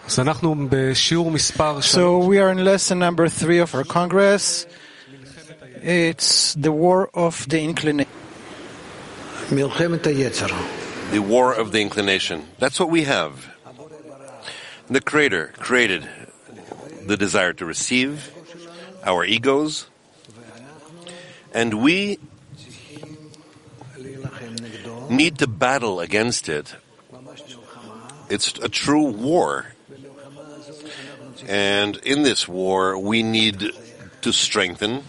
So we are in lesson number 3 of our Congress. It's the war of the inclination. The war of the inclination. That's what we have. The Creator created the desire to receive, our egos, and we need to battle against it. It's a true war. And in this war, we need to strengthen.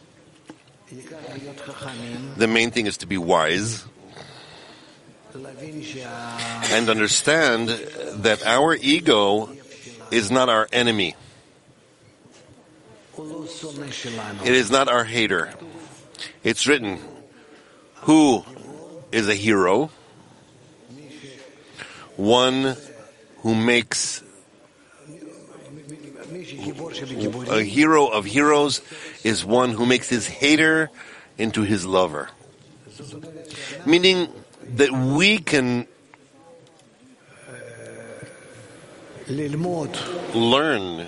The main thing is to be wise and understand that our ego is not our enemy. It is not our hater. It's written, who is a hero? One who makes a hero of heroes is one who makes his hater into his lover. Meaning that we can learn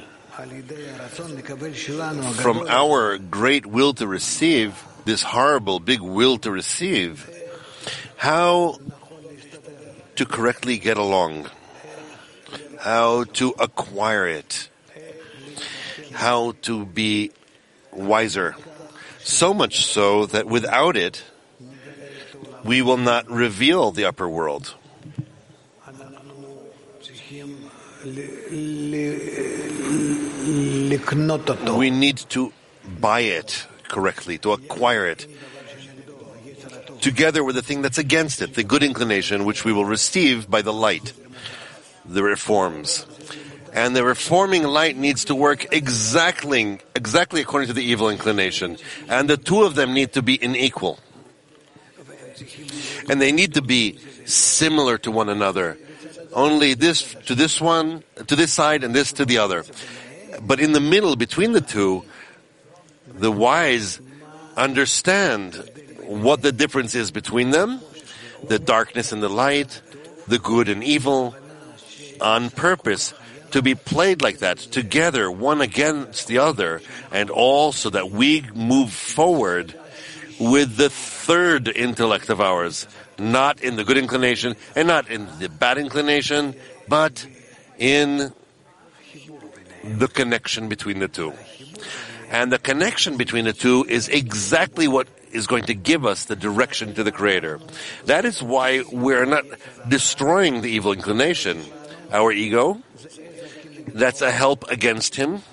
from our great will to receive, this horrible big will to receive, how to correctly get along, how to acquire it, how to be wiser. So much so that without it, we will not reveal the upper world. We need to buy it correctly, to acquire it, together with the thing that's against it, the good inclination, which we will receive by the light, the reforms. And the reforming light needs to work exactly according to the evil inclination. And the two of them need to be unequal. And they need to be similar to one another. Only this to this one, to this side, and this to the other. But in the middle, between the two, the wise understand what the difference is between them, the darkness and the light, the good and evil, on purpose, to be played like that, together, one against the other, and all so that we move forward with the third intellect of ours, not in the good inclination and not in the bad inclination, but in the connection between the two. And the connection between the two is exactly what is going to give us the direction to the Creator. That is why we're not destroying the evil inclination. Our ego, that's a help against him.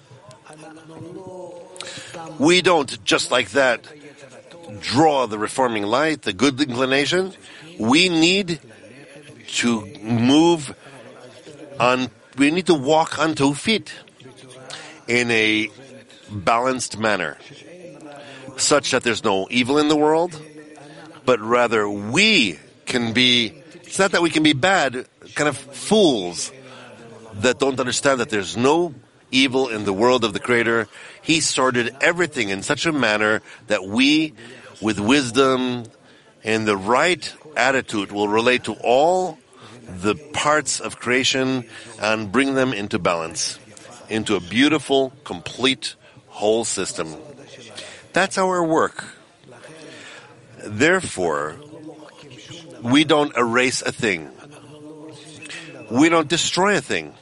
We don't, just like that, draw the reforming light, the good inclination. We need to move on, we need to walk on 2 feet in a balanced manner, such that there's no evil in the world, but rather we can be, it's not that we can be bad, kind of fools that don't understand that there's no evil in the world of the Creator. He sorted everything in such a manner that we, with wisdom and the right attitude, will relate to all the parts of creation and bring them into balance, into a beautiful, complete, whole system. That's our work. Therefore, we don't erase a thing. We don't destroy a thing.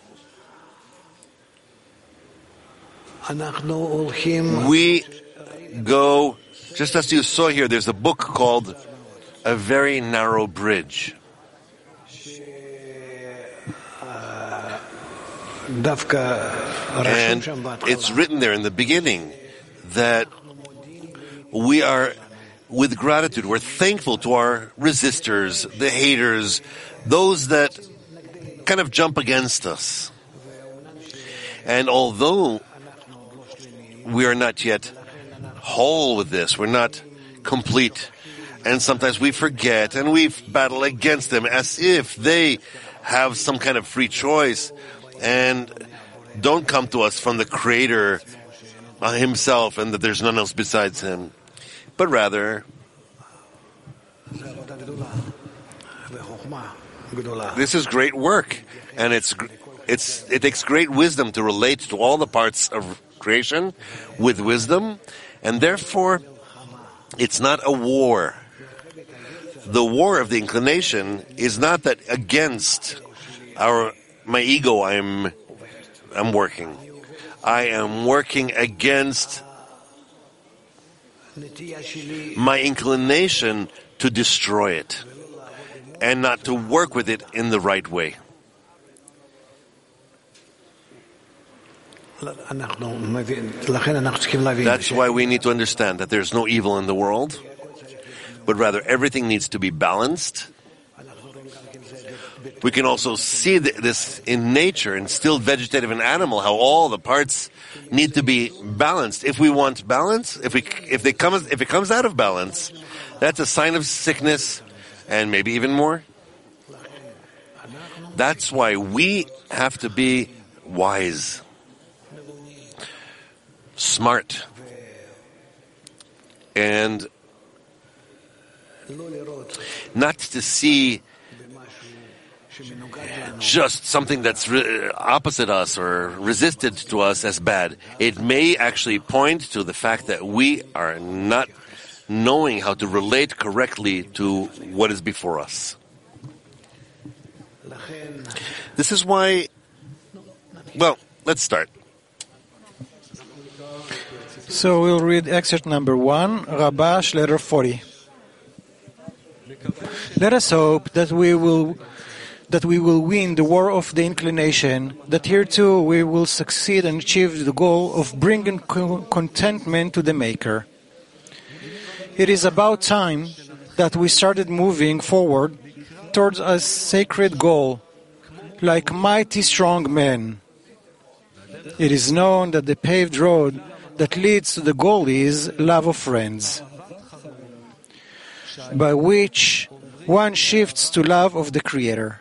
We go, just as you saw here, there's a book called A Very Narrow Bridge. And it's written there in the beginning that we are, with gratitude, we're thankful to our resistors, the haters, those that kind of jump against us. And although we are not yet whole with this, we're not complete, and sometimes we forget and we battle against them as if they have some kind of free choice and don't come to us from the Creator himself and that there's none else besides him, but rather this is great work, and it's it takes great wisdom to relate to all the parts of creation with wisdom, and therefore it's not a war. The war of the inclination is not that against my ego I'm working. I am working against my inclination to destroy it and not to work with it in the right way. That's why we need to understand that there's no evil in the world, but rather everything needs to be balanced. We can also see this in nature, in still vegetative and animal, how all the parts need to be balanced. If we want balance, if it comes out of balance, that's a sign of sickness, and maybe even more. That's why we have to be wise, smart, and not to see just something that's opposite us or resisted to us as bad. It may actually point to the fact that we are not knowing how to relate correctly to what is before us. This is why, well, let's start. So we'll read excerpt number 1, Rabash, letter 40. Let us hope that we will win the war of the inclination, that here too we will succeed and achieve the goal of bringing contentment to the Maker. It is about time that we started moving forward towards a sacred goal, like mighty strong men. It is known that the paved road that leads to the goal is love of friends, by which one shifts to love of the Creator.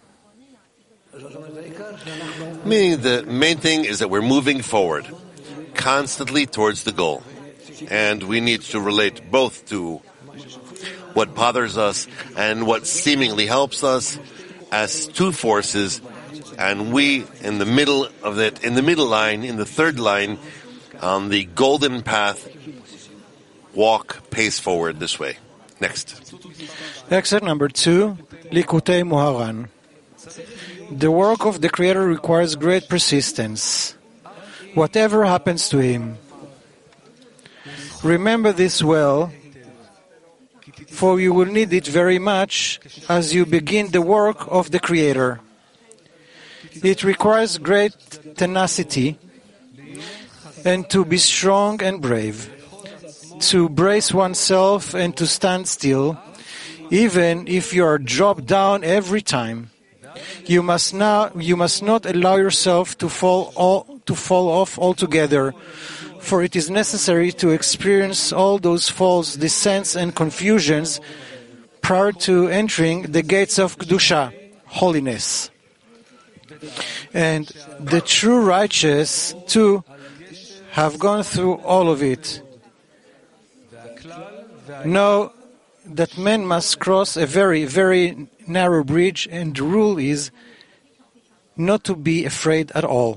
Meaning the main thing is that we're moving forward, constantly towards the goal. And we need to relate both to what bothers us and what seemingly helps us as two forces, and we in the middle of it, in the middle line, in the third line, on the golden path, walk, pace forward this way. Next. Excerpt number 2, Likutei Moharan. The work of the Creator requires great persistence, whatever happens to him. Remember this well, for you will need it very much as you begin the work of the Creator. It requires great tenacity and to be strong and brave, to brace oneself and to stand still, even if you are dropped down every time. You must not allow yourself to fall off altogether, for it is necessary to experience all those falls, descents, and confusions prior to entering the gates of Kedusha, holiness. And the true righteous, too, have gone through all of it. Know that men must cross a very, very narrow bridge, and the rule is not to be afraid at all.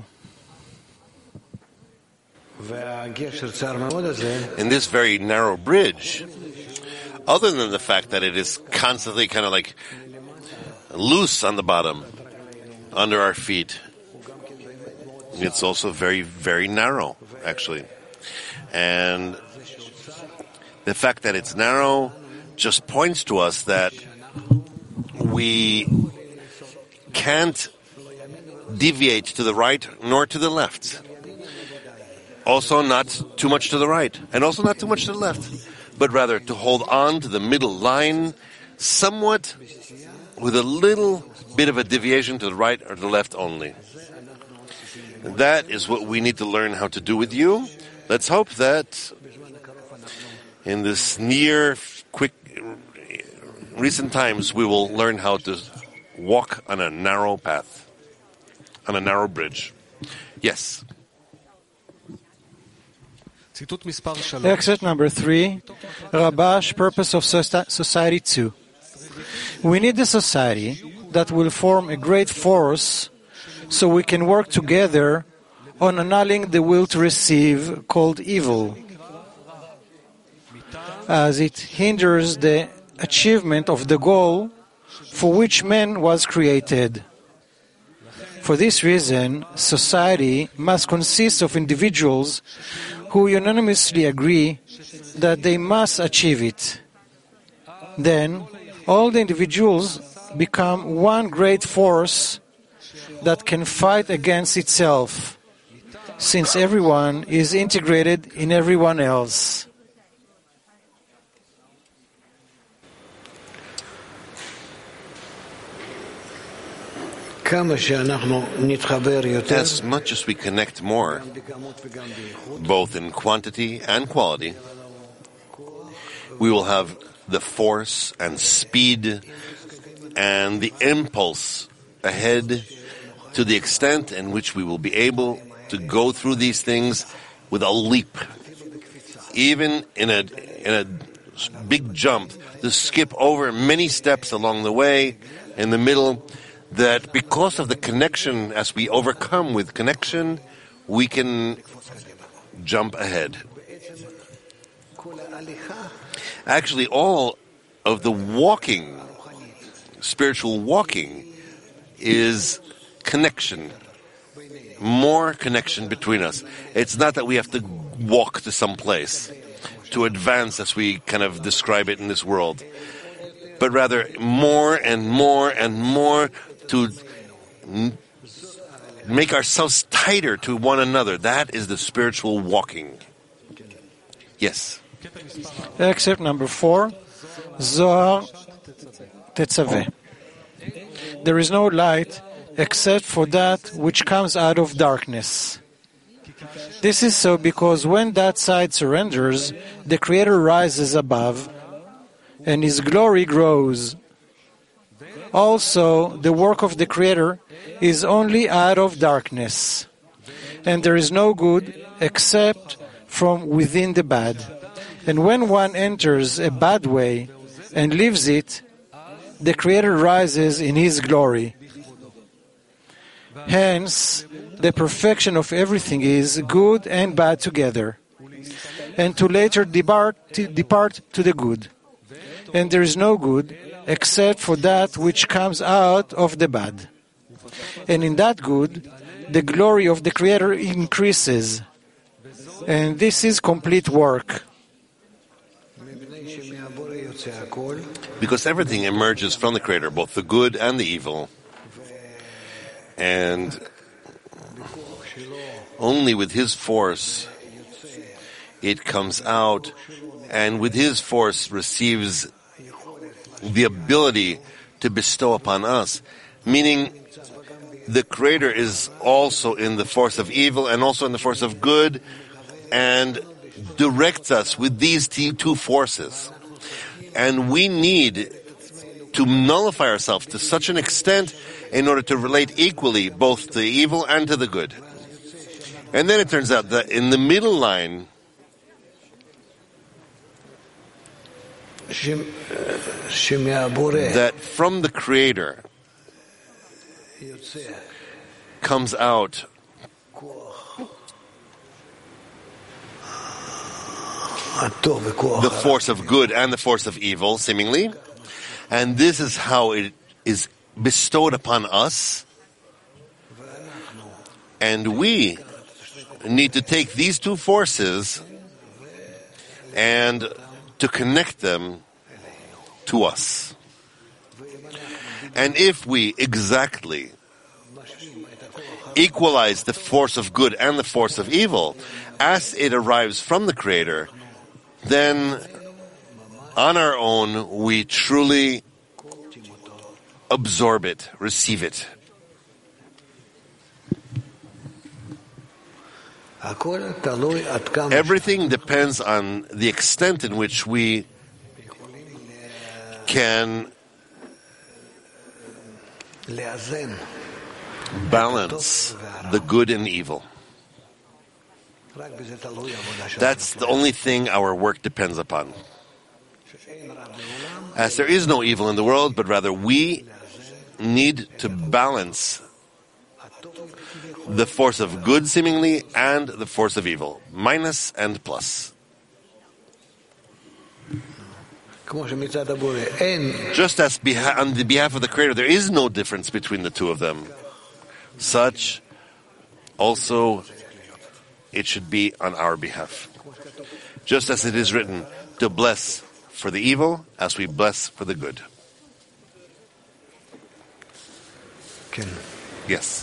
In this very narrow bridge, other than the fact that it is constantly kind of like loose on the bottom, under our feet, it's also very, very narrow, actually. And the fact that it's narrow just points to us that we can't deviate to the right nor to the left. Also not too much to the right, and also not too much to the left, but rather to hold on to the middle line somewhat with a little bit of a deviation to the right or the left only. That is what we need to learn how to do with you. Let's hope that in this near, quick, recent times, we will learn how to walk on a narrow path, on a narrow bridge. Yes. Excerpt number 3, Rabash, Purpose of Society 2. We need a society that will form a great force so we can work together on annulling the will to receive, called evil, as it hinders the achievement of the goal for which man was created. For this reason, society must consist of individuals who unanimously agree that they must achieve it. Then, all the individuals become one great force that can fight against itself, since everyone is integrated in everyone else. As much as we connect more, both in quantity and quality, we will have the force and speed and the impulse ahead to the extent in which we will be able to go through these things with a leap, even in a big jump, to skip over many steps along the way, in the middle, that because of the connection, as we overcome with connection, we can jump ahead. Actually, all of the walking, spiritual walking, is connection. More connection between us. It's not that we have to walk to some place to advance, as we kind of describe it in this world, but rather more and more and more to make ourselves tighter to one another. That is the spiritual walking. Yes. Excerpt number 4, Zohar Tetzaveh. There is no light except for that which comes out of darkness. This is so because when that side surrenders, the Creator rises above, and His glory grows. Also, the work of the Creator is only out of darkness, and there is no good except from within the bad. And when one enters a bad way and leaves it, the Creator rises in His glory. Hence, the perfection of everything is good and bad together, and to later depart to the good. And there is no good except for that which comes out of the bad. And in that good, the glory of the Creator increases. And this is complete work. Because everything emerges from the Creator, both the good and the evil. And only with His force it comes out, and with His force receives the ability to bestow upon us. Meaning, the Creator is also in the force of evil and also in the force of good, and directs us with these two forces. And we need to nullify ourselves to such an extent in order to relate equally both to evil and to the good. And then it turns out that in the middle line, that from the Creator comes out the force of good and the force of evil, seemingly. And this is how it is bestowed upon us. And we need to take these two forces and to connect them to us. And if we exactly equalize the force of good and the force of evil as it arrives from the Creator, then on our own we truly absorb it, receive it. Everything depends on the extent in which we can balance the good and evil. That's the only thing our work depends upon. As there is no evil in the world, but rather we need to balance the force of good seemingly and the force of evil, minus and plus. Just as on the behalf of the Creator, there is no difference between the two of them. Such also it should be on our behalf. Just as it is written, to bless for the evil as we bless for the good. Yes.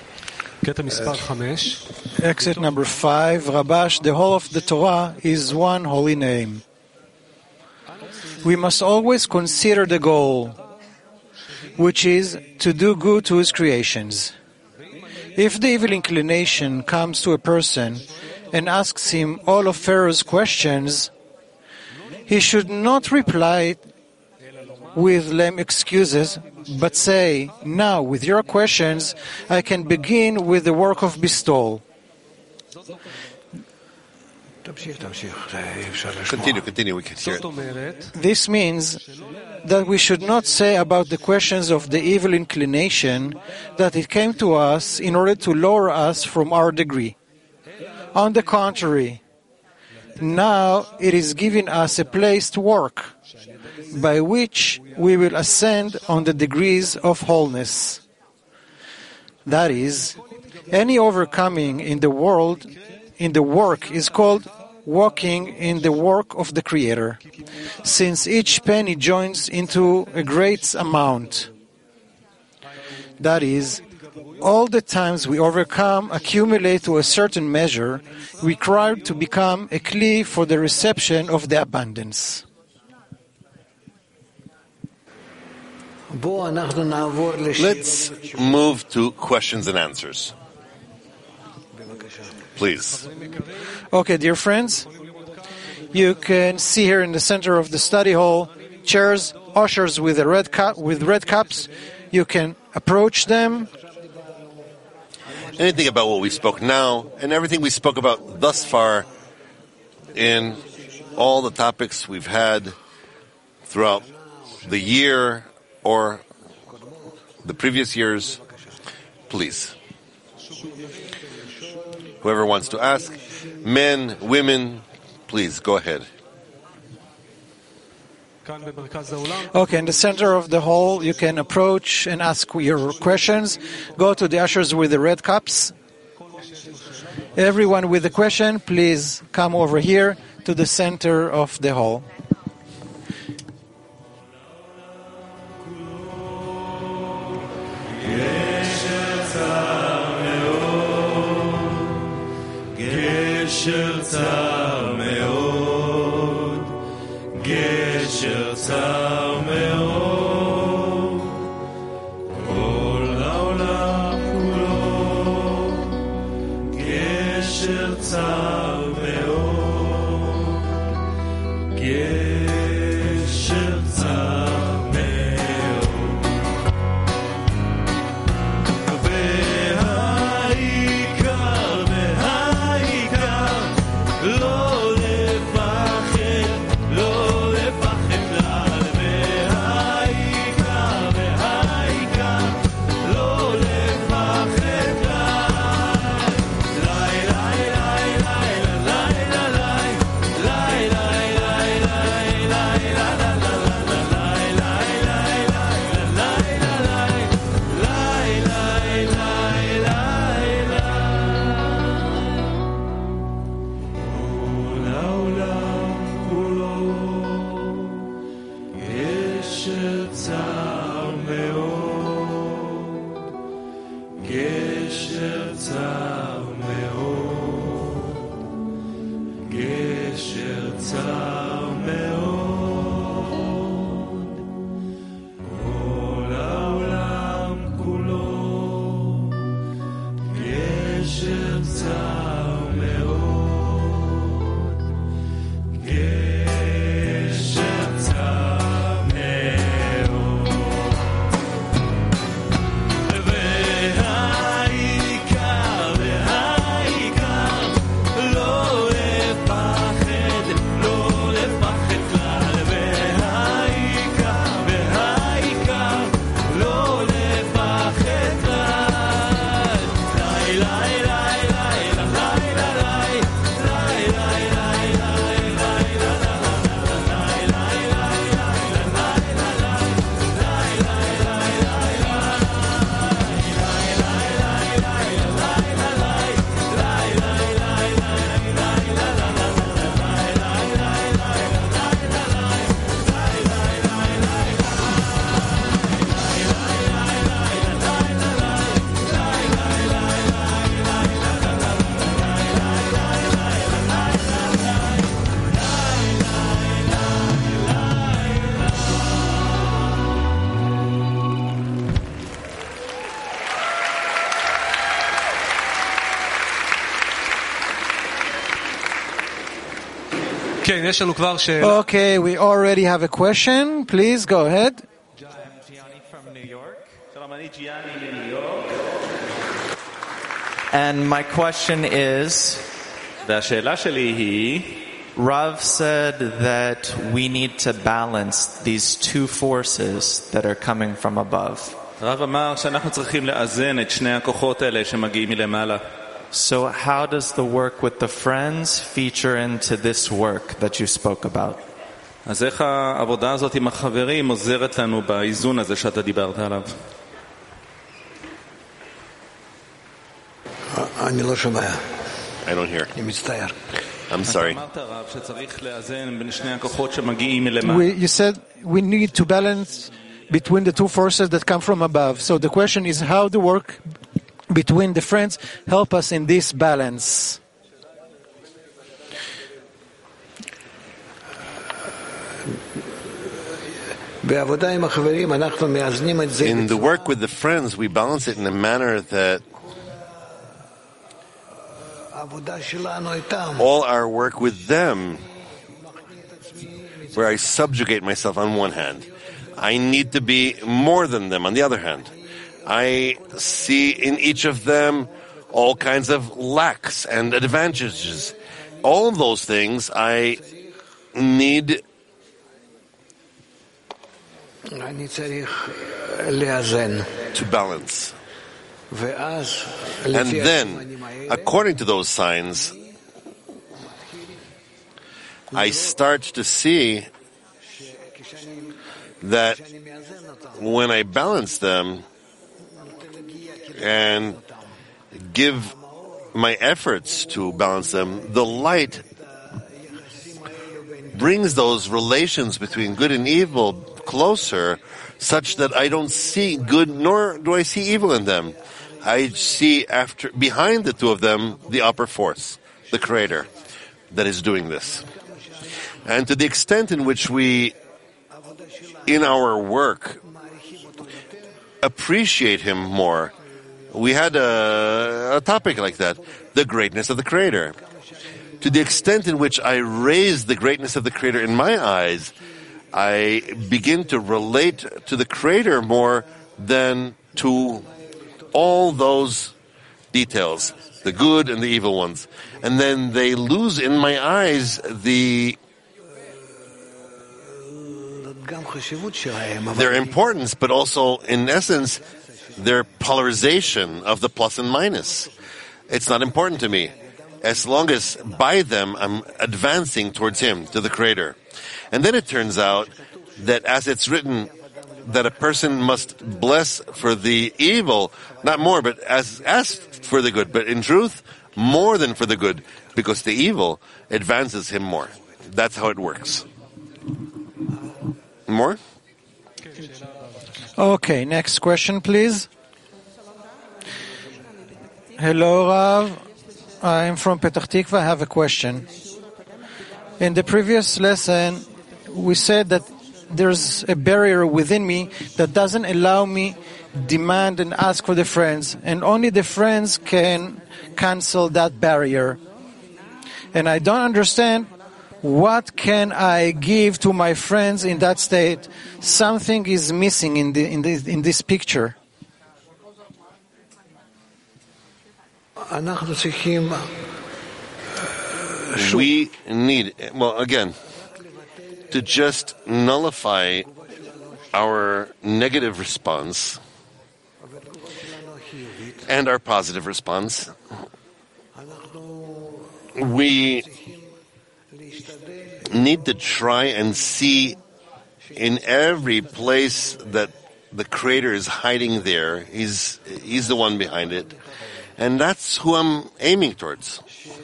Exit number 5, Rabash, the whole of the Torah is one holy name. We must always consider the goal, which is to do good to his creations. If the evil inclination comes to a person and asks him all of Pharaoh's questions, he should not reply with lame excuses, but say, now, with your questions, I can begin with the work of bestowal. Continue, we can hear it. This means that we should not say about the questions of the evil inclination that it came to us in order to lower us from our degree. On the contrary, now it is giving us a place to work, by which we will ascend on the degrees of wholeness. That is, any overcoming in the world, in the work, is called walking in the work of the Creator, since each penny joins into a great amount. That is, all the times we overcome accumulate to a certain measure, required to become a kli for the reception of the abundance. Let's move to questions and answers. Please. Okay, dear friends, you can see here in the center of the study hall chairs, ushers with red cups. You can approach them. Anything about what we spoke now and everything we spoke about thus far in all the topics we've had throughout the year or the previous years, please. Whoever wants to ask, men, women, please go ahead. Okay, in the center of the hall, you can approach and ask your questions. Go to the ushers with the red cups. Everyone with a question, please come over here to the center of the hall. גשר צר מאוד, גשר צר מאוד, כל העולם כולו, גשר צר מאוד, גשר צר מאוד, לא לפחד, לא לפחד כלל, והעיקר, לא לפחד כלל. לי, לי, לי, לי, לי, לי, גשר צר מאוד, גשר צר מאוד, גשר צר מאוד, כל העולם כולו, גשר צר מאוד, גשר צר והעיקר, לא לפחד, לא כן, יש לנו כבר שאלה. Okay, we already have a question. Please go ahead. Gianni from New York. And my question is, והשאלה שלי היא, Rav said that we need to balance these two forces that are coming from above. הרב אמר שאנחנו צריכים לאזן את שני הכוחות האלה שמגיעים מלמעלה. So how does the work with the friends feature into this work that you spoke about? אז איך העבודה הזאת עם החברים עוזרת לנו באיזון הזה שאתה דיברת עליו? אני לא שומע. I don't hear. אני מצטער. I'm sorry. אמרת הרב שצריך לאזן בין שני הכוחות שמגיעים מלמעלה. You said we need to balance between the two forces that come from above. So the question is how the work between the friends help us in this balance. In the work with the friends, we balance it in a manner that all our work with them, where I subjugate myself on one hand, I need to be more than them on the other hand. I see in each of them all kinds of lacks and advantages. All those things I need to balance. And then, according to those signs, I start to see that when I balance them and give my efforts to balance them, the light brings those relations between good and evil closer, such that I don't see good nor do I see evil in them. I see behind the two of them the upper force, the Creator, that is doing this. And to the extent in which we, in our work, appreciate Him more, we had a topic like that, the greatness of the Creator. To the extent in which I raise the greatness of the Creator in my eyes, I begin to relate to the Creator more than to all those details, the good and the evil ones. And then they lose in my eyes their importance, but also, in essence, their polarization of the plus and minus. It's not important to me, as long as by them I'm advancing towards Him, to the Creator. And then it turns out that as it's written, that a person must bless for the evil, not more, but as for the good, but in truth, more than for the good, because the evil advances him more. That's how it works. More? Okay, next question, please. Hello, Rav. I'm from Petach Tikva. I have a question. In the previous lesson, we said that there's a barrier within me that doesn't allow me demand and ask for the friends, and only the friends can cancel that barrier. And I don't understand, what can I give to my friends in that state? Something is missing in this picture. We need, again, to just nullify our negative response and our positive response. we need to try and see in every place that the Creator is hiding there. He's the one behind it. And that's who I'm aiming towards.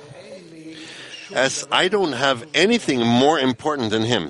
As I don't have anything more important than Him.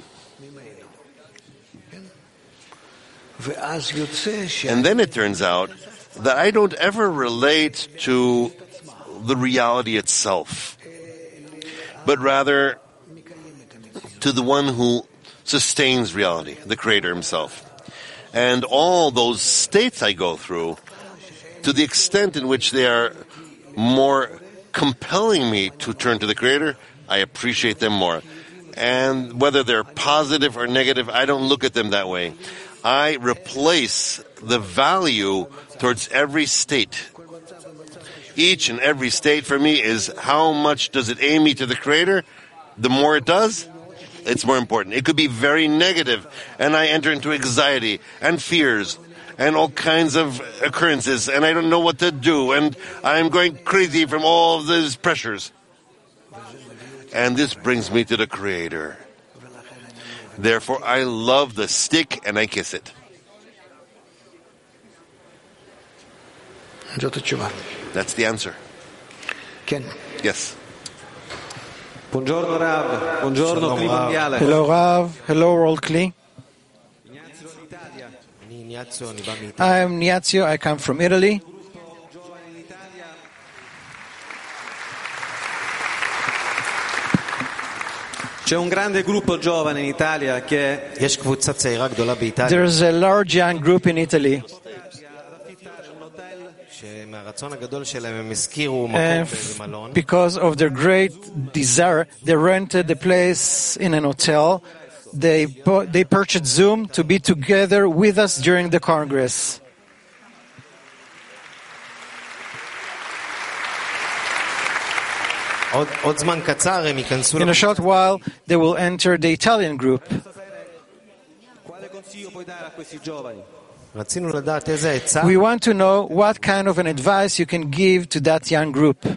And then it turns out that I don't ever relate to the reality itself, but rather to the one who sustains reality, the Creator Himself. And all those states I go through, to the extent in which they are more compelling me to turn to the Creator, I appreciate them more. And whether they're positive or negative, I don't look at them that way. I replace the value towards every state. Each and every state for me is how much does it aim me to the Creator? The more it does, it's more important. It could be very negative, and I enter into anxiety and fears and all kinds of occurrences, and I don't know what to do, and I'm going crazy from all of these pressures. And this brings me to the Creator. Therefore, I love the stick and I kiss it. That's the answer. Yes. Buongiorno Rav, buongiorno Kli Mondiale. Hello, Rav. Hello, World Kli. I'm Ignazio. I come from Italy. C'è un grande gruppo giovane in Italia che There's a large young group in Italy. And because of their great desire, they rented the place in an hotel. They purchased Zoom to be together with us during the Congress. In a short while, they will enter the Italian group. We want to know what kind of an advice you can give to that young group.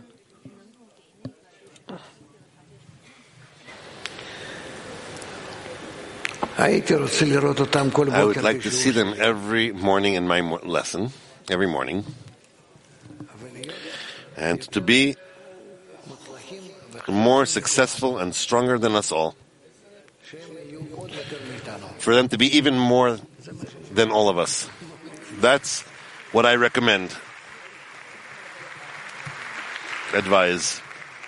I would like to see them every morning in my lesson, every morning, and to be more successful and stronger than us all. For them to be even more than all of us. That's what I recommend. Advise.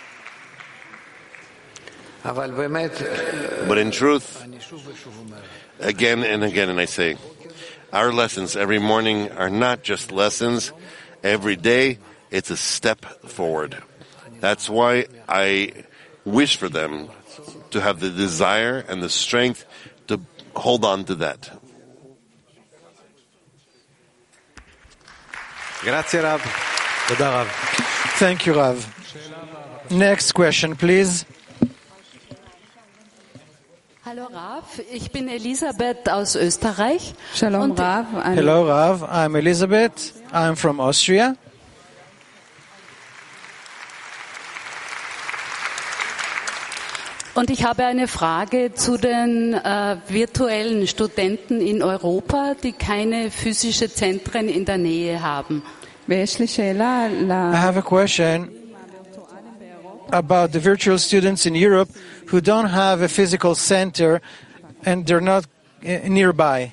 But in truth, again and again, and I say, our lessons every morning are not just lessons. Every day, it's a step forward. That's why I wish for them to have the desire and the strength to hold on to that. Grazie Rav. Thank you, Rav. Next question, please. Hallo Rav, ich bin Elisabeth aus Österreich. Shalom Rav. Hello Rav, I'm Elizabeth. I'm from Austria. Und ich habe eine Frage zu den virtuellen Studenten in Europa, die keine physischen Zentren in der Nähe haben. I have a question about the virtual students in Europe who don't have a physical center and they're not nearby.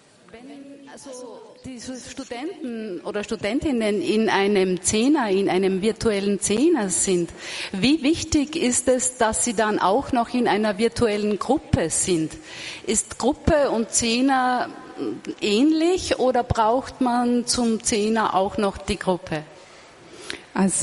Diese Studenten oder Studentinnen in einem Zehner, in einem virtuellen Zehner sind, wie wichtig ist es, dass sie dann auch noch in einer virtuellen Gruppe sind? Ist Gruppe und Zehner ähnlich oder braucht man zum Zehner auch noch die Gruppe? If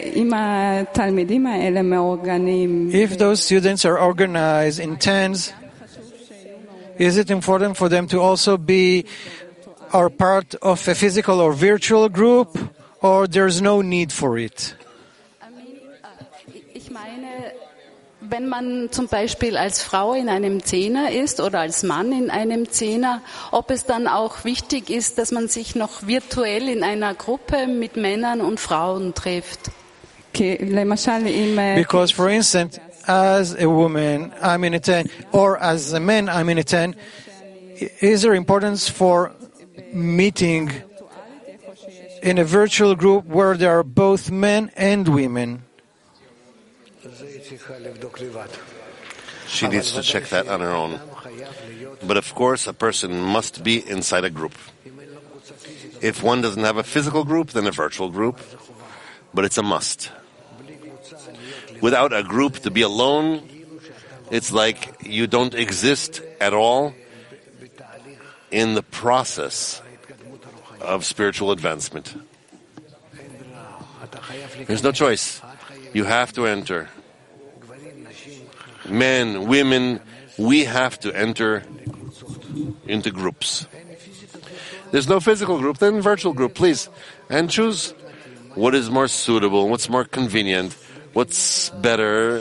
those students are organized in tens, is it important for them to also be are part of a physical or virtual group, or there's no need for it? Ich meine, wenn man zum Beispiel als Frau in einem Zehner ist oder als Mann in einem Zehner, ob es dann auch wichtig ist, dass man sich noch virtuell in einer Gruppe mit Männern und Frauen trifft. כי למשל אם... Because, for instance, as a woman, I'm in a 10, or as a man, I'm in a 10, is there importance for meeting in a virtual group where there are both men and women? She needs to check that on her own. But of course, a person must be inside a group. If one doesn't have a physical group, then a virtual group. But it's a must. Without a group, to be alone, it's like you don't exist at all in the process of spiritual advancement. There's no choice. You have to enter. Men, women, we have to enter into groups. There's no physical group, then virtual group, please. And choose what is more suitable, what's more convenient, what's better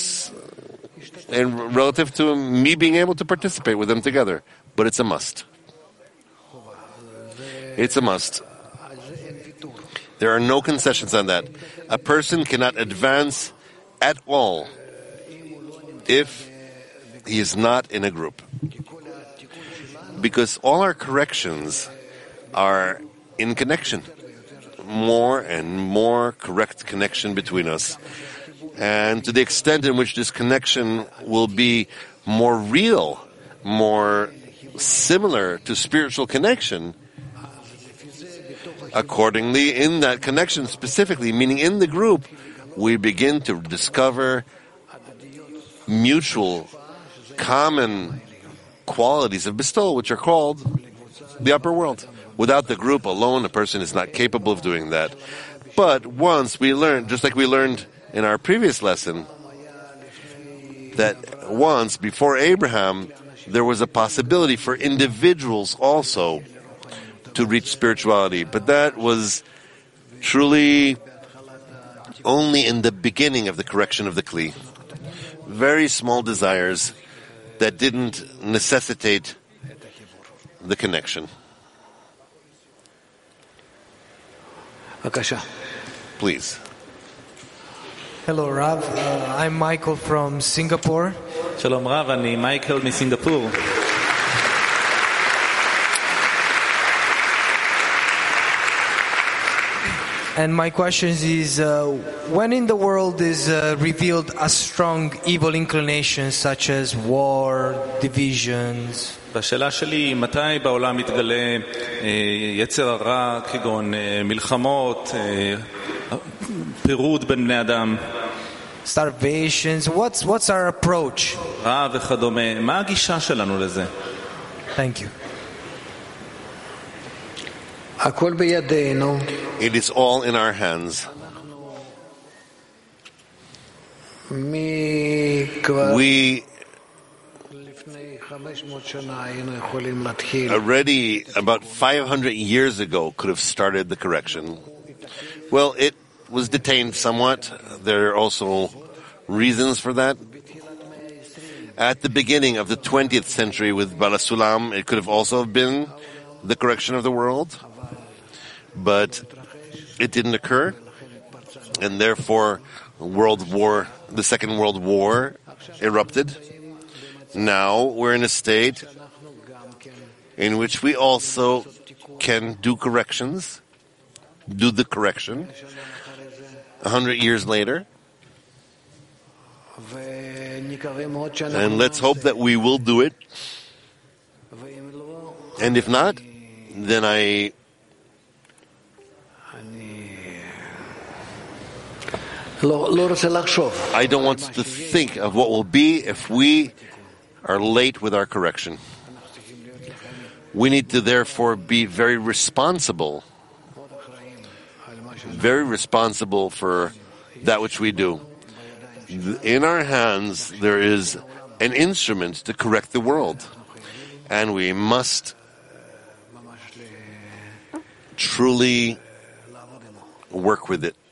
and relative to me being able to participate with them together. But it's a must. It's a must. There are no concessions on that. A person cannot advance at all if he is not in a group. Because all our corrections are in connection. More and more correct connection between us. And to the extent in which this connection will be more real, more similar to spiritual connection, accordingly, in that connection specifically, meaning in the group, we begin to discover mutual, common qualities of bestowal, which are called the upper world. Without the group alone, a person is not capable of doing that. But once we learn, just like we learned in our previous lesson, that once, before Abraham, there was a possibility for individuals also to reach spirituality. But that was truly only in the beginning of the correction of the Kli. Very small desires that didn't necessitate the connection. Please. Hello, Rav. I'm Michael from Singapore. שלום רב, אני מייקל מסינגפור. And my question is, when in the world is revealed a strong evil inclination such as war, divisions? והשאלה שלי, מתי בעולם מתגלה יצר הרע כגון מלחמות, פירוד בין בני אדם? Starvations, what's our approach? רע וכדומה, מה הגישה שלנו לזה? Thank you. It is all in our hands. We already, about 500 years ago, could have started the correction. Well, it was detained somewhat. There are also reasons for that. At the beginning of the 20th century with Bala Sulam, it could have also been the correction of the world. But it didn't occur. And therefore, the Second World War erupted. Now we're in a state in which we also can do corrections, do the correction 100 years later. And let's hope that we will do it. And if not, then I don't want to think of what will be if we are late with our correction. We need to therefore be very responsible for that which we do. In our hands, there is an instrument to correct the world, and we must truly work with it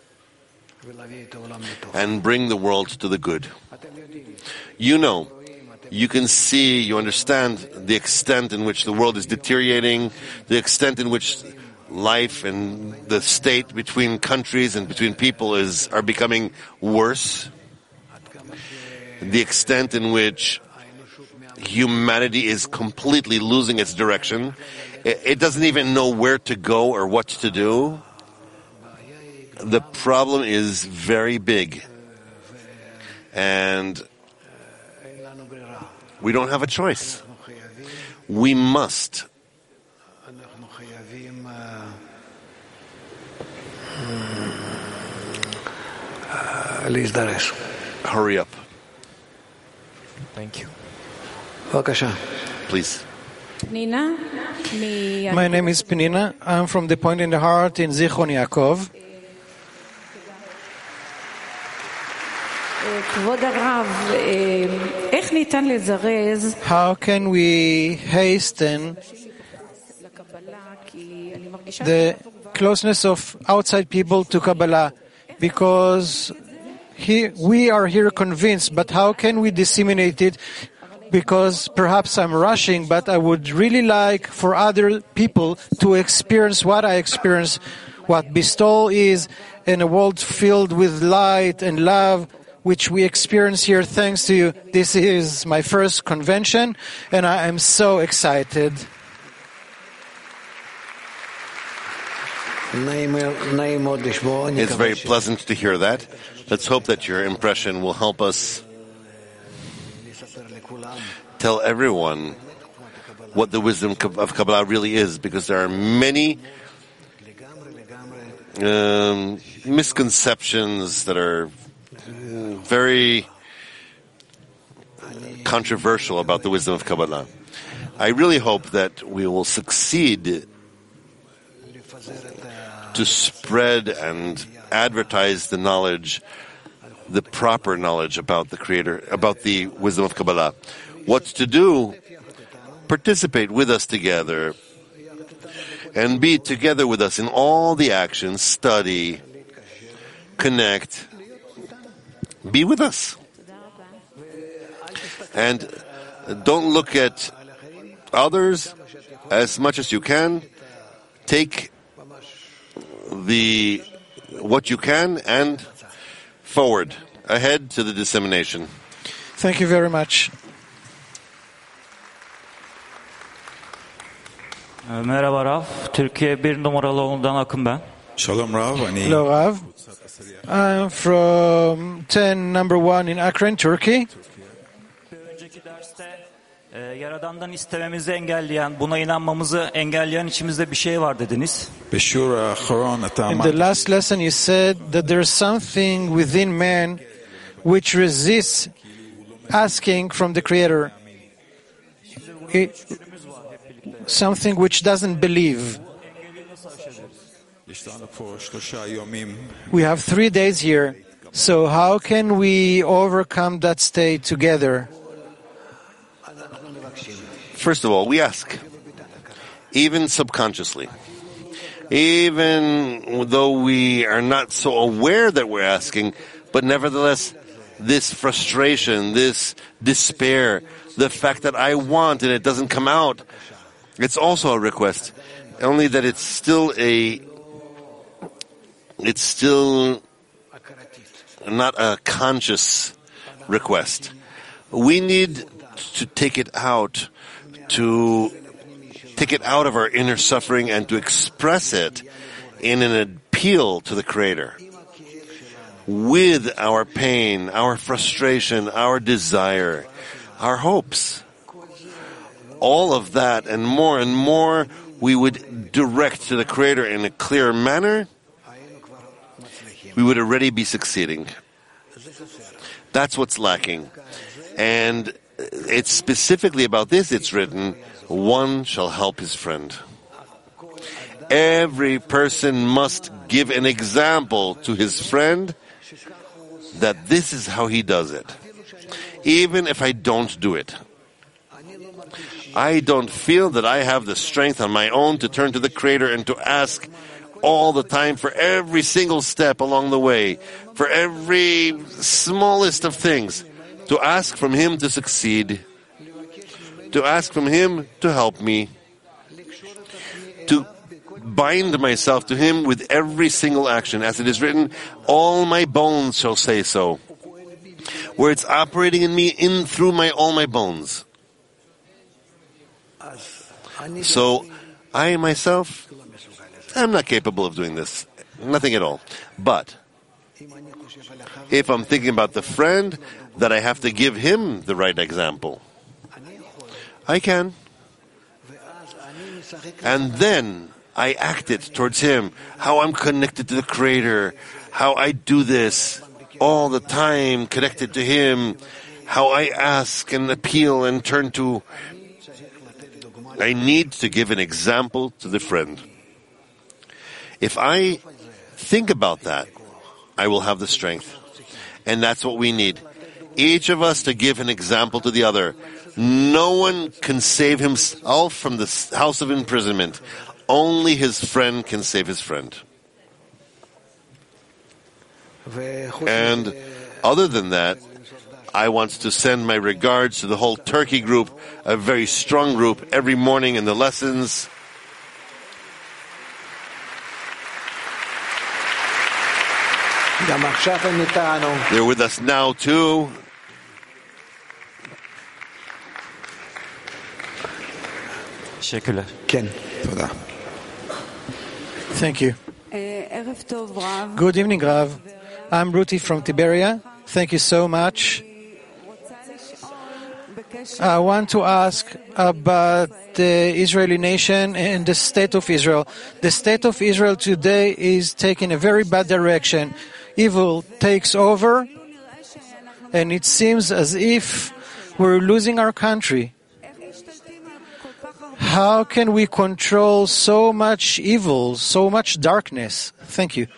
and bring the world to the good. You know, you can see, you understand the extent in which the world is deteriorating, the extent in which life and the state between countries and between people are becoming worse. The extent in which humanity is completely losing its direction. It doesn't even know where to go or what to do. The problem is very big. And we don't have a choice. We must. Hurry up. Thank you. Please. Nina, My name is Penina. I'm from the Point in the Heart in Zichron Yaakov. כבוד הרב, איך ניתן לזרז How can we hasten לקבלה? כי אני מרגישה the closeness of outside people to Kabbalah? Because we are here convinced, but how can we disseminate it? Because perhaps I'm rushing, but I would really like for other people to experience what I experience, what bestowal is in a world filled with light and love, which we experience here thanks to you. This is my first convention, and I am so excited. It's very pleasant to hear that. Let's hope that your impression will help us tell everyone what the wisdom of Kabbalah really is, because there are many misconceptions that are very controversial about the wisdom of Kabbalah. I really hope that we will succeed to spread and advertise the knowledge, the proper knowledge about the Creator, about the wisdom of Kabbalah. What to do? Participate with us together and be together with us in all the actions, study, connect, be with us. And don't look at others as much as you can. Take what you can and forward, ahead to the dissemination. Thank you very much. Merhaba Rav, Türkiye 1 numaralı oğlundan Akın ben. Shalom Rav. Hello Rav. I'm from 10 number 1 in Akron, Turkey. Önceki derste Yaradan'dan istememizi engelleyen, buna inanmamızı engelleyen içimizde bir şey var dediniz. In the last lesson you said that there's something within man which resists asking from the Creator. Something which doesn't believe. We have 3 days here, so how can we overcome that state together? First of all, we ask, even subconsciously, even though we are not so aware that we're asking, but nevertheless, this frustration, this despair, the fact that I want and it doesn't come out, it's also a request, only that it's still not a conscious request. We need to take it out of our inner suffering and to express it in an appeal to the Creator. With our pain, our frustration, our desire, our hopes. All of that and more we would direct to the Creator in a clear manner, we would already be succeeding. That's what's lacking. And it's specifically about this, it's written, one shall help his friend. Every person must give an example to his friend that this is how he does it. Even if I don't do it. I don't feel that I have the strength on my own to turn to the Creator and to ask all the time for every single step along the way, for every smallest of things, to ask from Him to succeed, to ask from Him to help me, to bind myself to him with every single action. As it is written, all my bones shall say so. Where it's operating in me, in through all my bones. So, I myself, I'm not capable of doing this. Nothing at all. But, if I'm thinking about the friend, that I have to give him the right example, I can. And then I act it towards him, how I'm connected to the Creator, how I do this all the time, connected to him, how I ask and appeal and turn to. I need to give an example to the friend. If I think about that, I will have the strength. And that's what we need. Each of us to give an example to the other. No one can save himself from the house of imprisonment. Only his friend can save his friend. And other than that, I want to send my regards to the whole Turkey group, a very strong group, every morning in the lessons. They're with us now too. Teşekkürler. Thank you. Good evening, Rav. I'm Ruti from Tiberia. Thank you so much. I want to ask about the Israeli nation and the state of Israel. The state of Israel today is taking a very bad direction. Evil takes over, and it seems as if we're losing our country. How can we control so much evil, so much darkness? Thank you.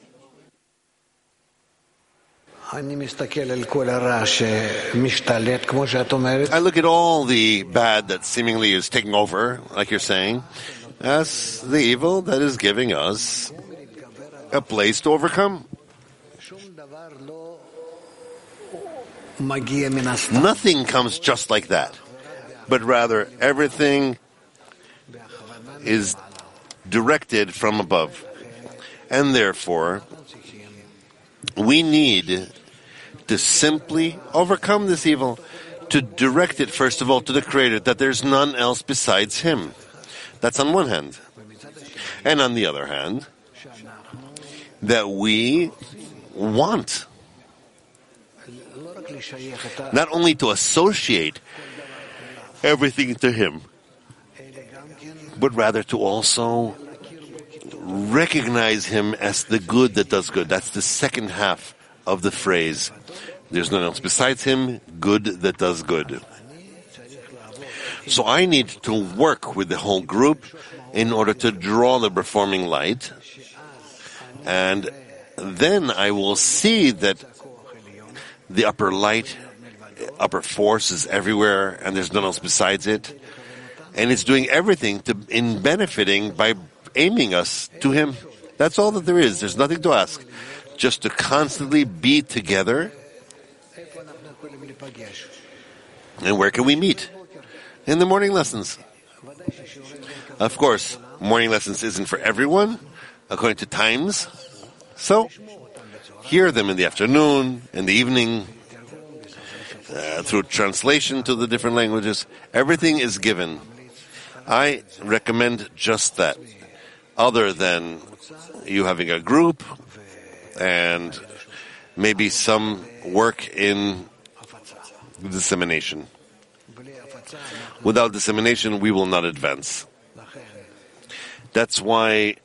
I look at all the bad that seemingly is taking over, like you're saying, as the evil that is giving us a place to overcome. Nothing comes just like that, but rather everything is directed from above. And therefore, we need to simply overcome this evil, to direct it, first of all, to the Creator, that there's none else besides Him. That's on one hand. And on the other hand, that we want not only to associate everything to Him, but rather to also recognize Him as the good that does good. That's the second half of the phrase. There's none else besides Him, good that does good. So I need to work with the whole group in order to draw the reforming light, and then I will see that the upper light, upper force is everywhere, and there's none else besides it, and it's doing everything in benefiting by aiming us to Him. That's all that there is. There's nothing to ask. Just to constantly be together. And where can we meet? In the morning lessons. Of course, morning lessons isn't for everyone, according to times. So, hear them in the afternoon, in the evening, through translation to the different languages. Everything is given. I recommend just that. Other than you having a group and maybe some work in dissemination. Without dissemination, we will not advance. That's why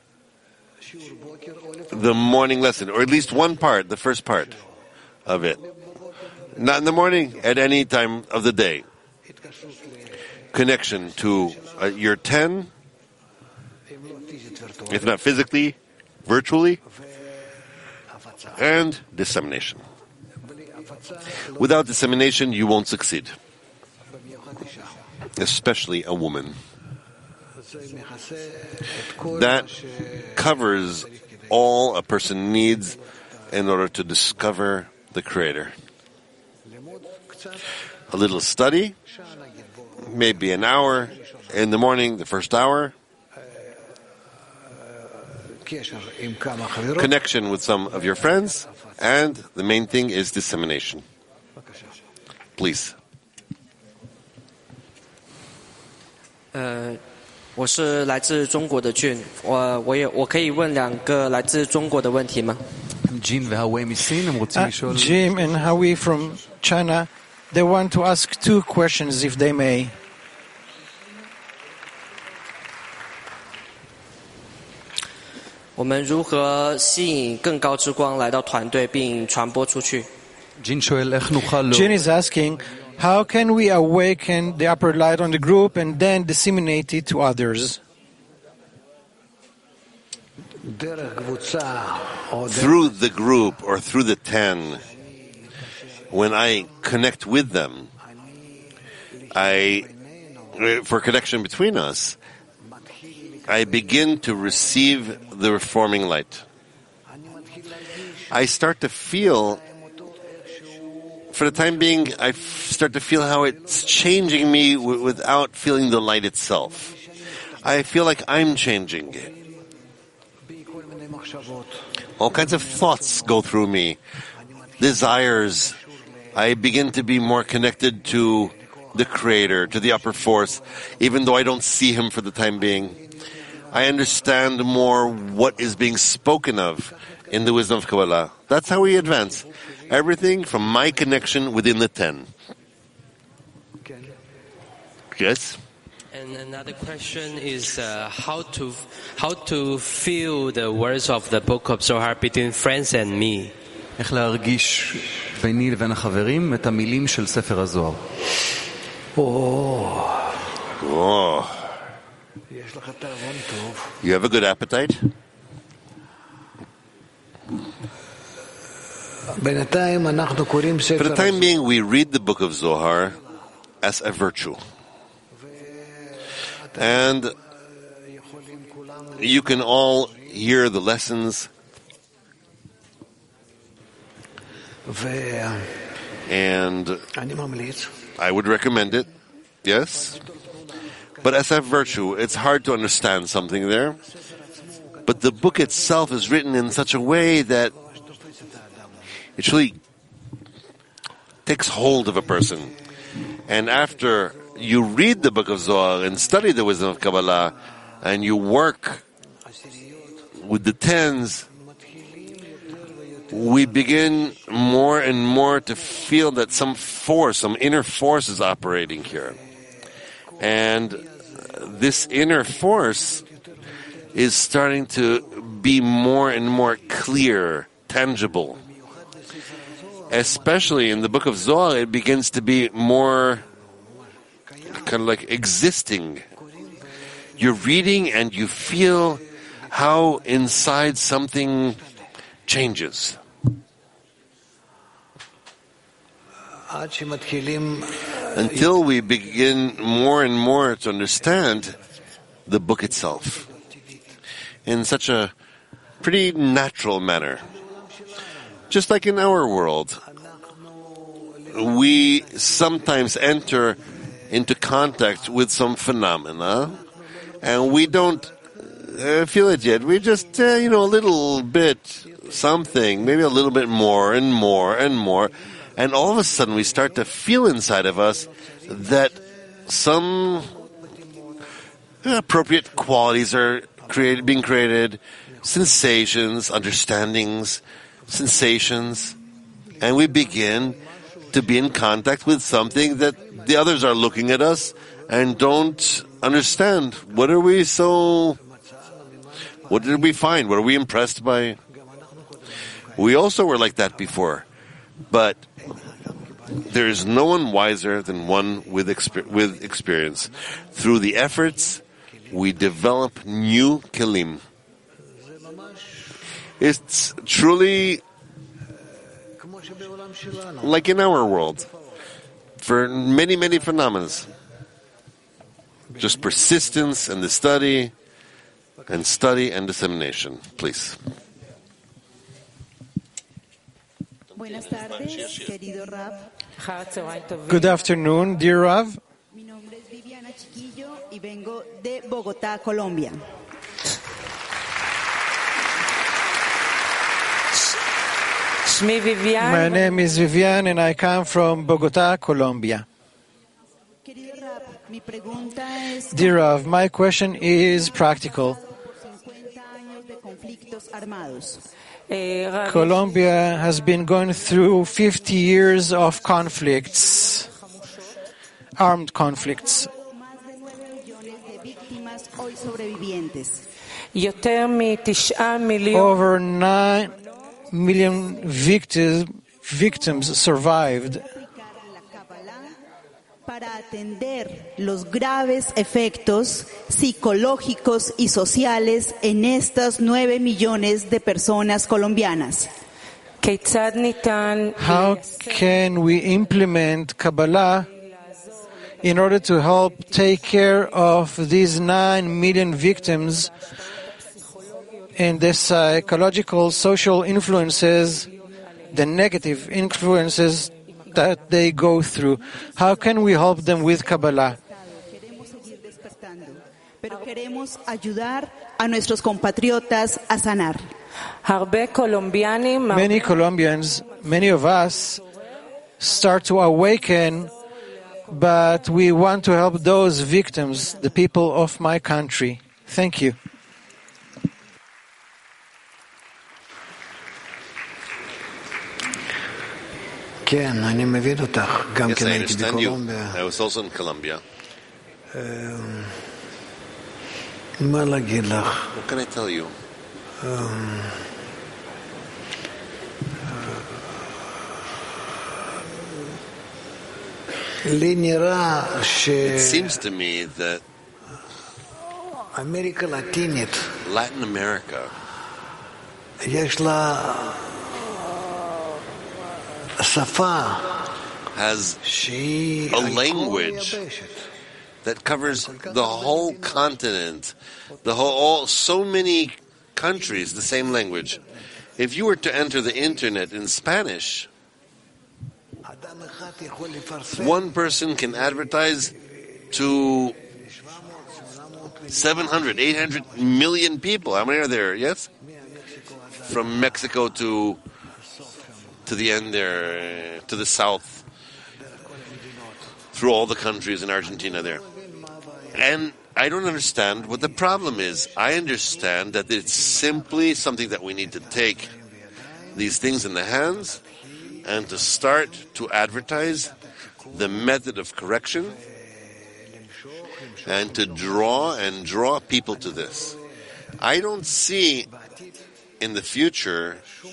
the morning lesson, or at least one part, the first part of it, not in the morning, at any time of the day, connection to your 10, if not physically, virtually, and dissemination. Without dissemination, you won't succeed. Especially a woman. That covers all a person needs in order to discover the Creator. A little study, maybe an hour in the morning, the first hour. connection with some of your friends, and the main thing is dissemination. Please. 我是来自中国的俊，我可以问2个来自中国的问题吗？ Jim and Howie from China, they want to ask 2 questions if they may. 我们如何吸引更高之光来到团队并传播出去？ Jin is asking, how can we awaken the upper light on the group and then disseminate it to others? Through the group or through the 10, when I connect with them, for connection between us, I begin to receive the reforming light. I start to feel, for the time being, I start to feel how it's changing me without feeling the light itself. I feel like I'm changing. All kinds of thoughts go through me, desires. I begin to be more connected to the Creator, to the upper force, even though I don't see Him for the time being. I understand more what is being spoken of in the wisdom of Kabbalah. That's how we advance. Everything from my connection within the 10. Yes? And another question is how to feel the words of the book of Zohar between friends and me. איך להרגיש ביני לבין החברים את המילים של ספר הזוהר. Oh. You have a good appetite? For the time being, we read the book of Zohar as a virtue. And you can all hear the lessons. And I would recommend it, yes. But as a virtue, it's hard to understand something there. But the book itself is written in such a way that it really takes hold of a person. And after you read the book of Zohar and study the wisdom of Kabbalah, and you work with the 10s, we begin more and more to feel that some force, some inner force is operating here. And this inner force is starting to be more and more clear, tangible. Especially in the book of Zohar, it begins to be more kind of like existing. You're reading and you feel how inside something changes. Until we begin more and more to understand the book itself in such a pretty natural manner. Just like in our world, we sometimes enter into contact with some phenomena and we don't feel it yet. We just, a little bit something, maybe a little bit more and more and more. And all of a sudden we start to feel inside of us that some appropriate qualities are being created, sensations, understandings, sensations, and we begin to be in contact with something that the others are looking at us and don't understand. What did we find? What are we impressed by? We also were like that before, but there is no one wiser than one with experience. Through the efforts, we develop new kelim. It's truly like in our world, for many, many phenomena. Just persistence and the study and dissemination. Please. Buenas tardes, querido Rav. Good afternoon, dear Rav. Mi nombre es Viviana Chiquillo y vengo de Bogotá, Colombia. My name is Vivian and I come from Bogota, Colombia. Dear Rav, my question is practical. Colombia has been going through 50 years of conflicts, armed conflicts. Over 9 million victims survived. Para atender los graves efectos psicológicos y sociales en estas 9 millones de personas colombianas. How can we implement Kabbalah in order to help take care of these 9 million victims and the psychological, social influences, the negative influences that they go through? How can we help them with Kabbalah? Pero queremos ayudar a nuestros compatriotas a sanar. Many Colombians, many of us, start to awaken, but we want to help those victims, the people of my country. Thank you. Yes, I understand you. I was also in Colombia. What can I tell you? It seems to me that Latin America has a language that covers the whole continent, so many countries, the same language. If you were to enter the internet in Spanish, one person can advertise to 700, 800 million people. How many are there? Yes? From Mexico to the end there, to the south, through all the countries in Argentina there. And I don't understand what the problem is. I understand that it's simply something that we need to take these things in the hands and to start to advertise the method of correction and to draw people to this. I don't see in the future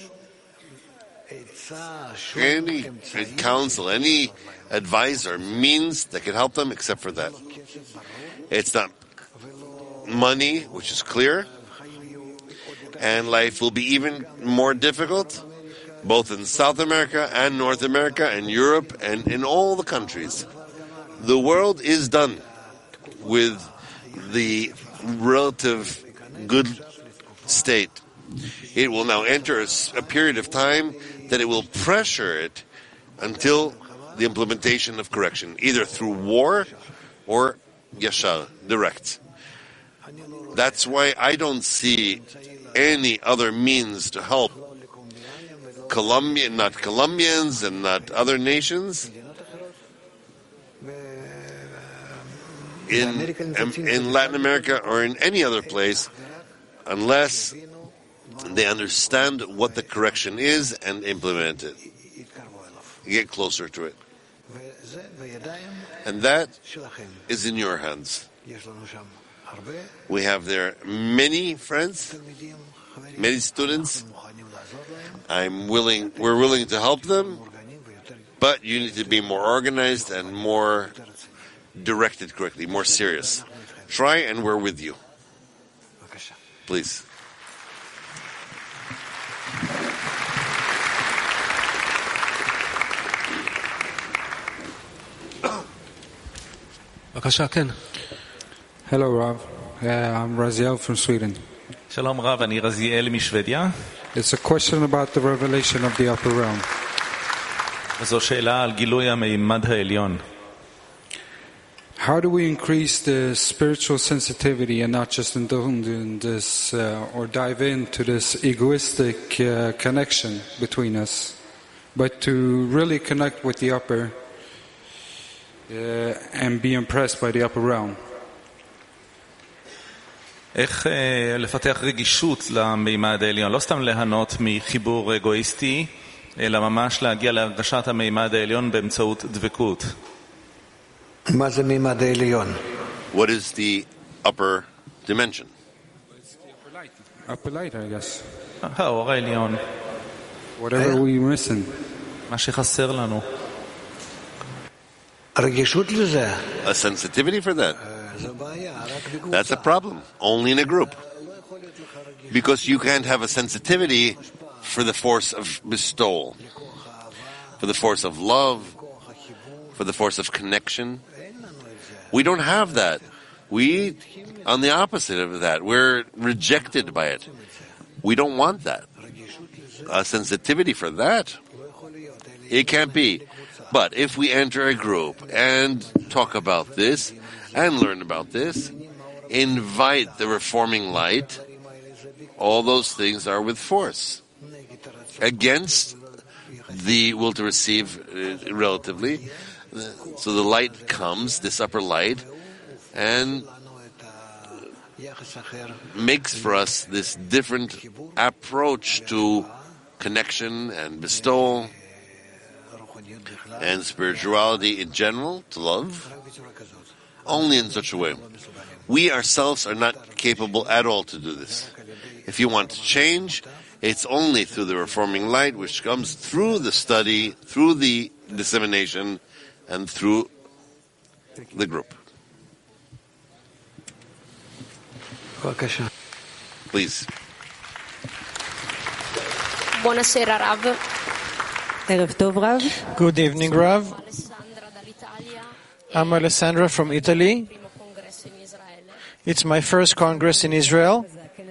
any counsel, any advisor, means that can help them except for that. It's not money, which is clear, and life will be even more difficult, both in South America and North America and Europe and in all the countries. The world is done with the relative good state. It will now enter a period of time that it will pressure it until the implementation of correction, either through war or yashar, direct. That's why I don't see any other means to help not Colombians and not other nations in Latin America or in any other place unless they understand what the correction is and implement it. Get closer to it. And that is in your hands. We have there many friends, many students. We're willing to help them, but you need to be more organized and more directed correctly, more serious. Try and we're with you. Please. Hello, Rav. I'm Raziel from Sweden. שלום רב, אני רזיאל משוודיה. It's a question about the revelation of the upper realm. זו שאלה על גילוי המימד העליון. how do we increase the spiritual sensitivity and not just indulge in this or dive into this egoistic connection between us, but to really connect with the upper and be impressed by the upper realm? איך לפתח רגישות למימד העליון, לא סתם ליהנות מחיבור אגואיסטי, אלא ממש להגיע להרגשת המימד העליון באמצעות דבקות. מה זה מימד העליון? What is the upper dimension? Upper light, I guess. האור העליון. Whatever we missing. מה שחסר לנו. רגישות לזה. A sensitivity for that. That's a problem. Only in a group. Because you can't have a sensitivity for the force of bestowal, for the force of love, for the force of connection. We don't have that. We, on the opposite of that, we're rejected by it. We don't want that. A sensitivity for that, it can't be. But if we enter a group and talk about this and learn about this, invite the reforming light, all those things are with force. Against the will to receive relatively. So the light comes, this upper light, and makes for us this different approach to connection and bestowal and spirituality in general, to love, only in such a way. We ourselves are not capable at all to do this. If you want to change, it's only through the reforming light, which comes through the study, through the dissemination, and through the group. Please. Buonasera, Rav. ערב טוב, רב. Good evening, Rav. I'm Alessandra from Italy. It's my first Congress in Israel.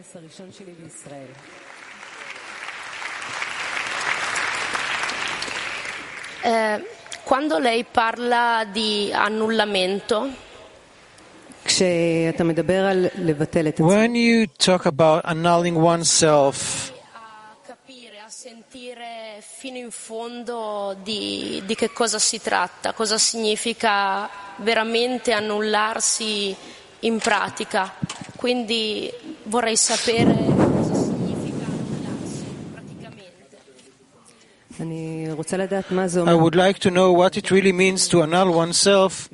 Quando lei parla di annullamento, כשאתה מדבר על לבטל את עצמך, when you talk about annulling oneself, a sentire fino in fondo di che cosa si tratta, cosa significa veramente annullarsi in pratica. Quindi vorrei sapere cosa significa annullarsi praticamente. אני רוצה לדעת מה זה I אומר. would like to know what it really means to annul oneself.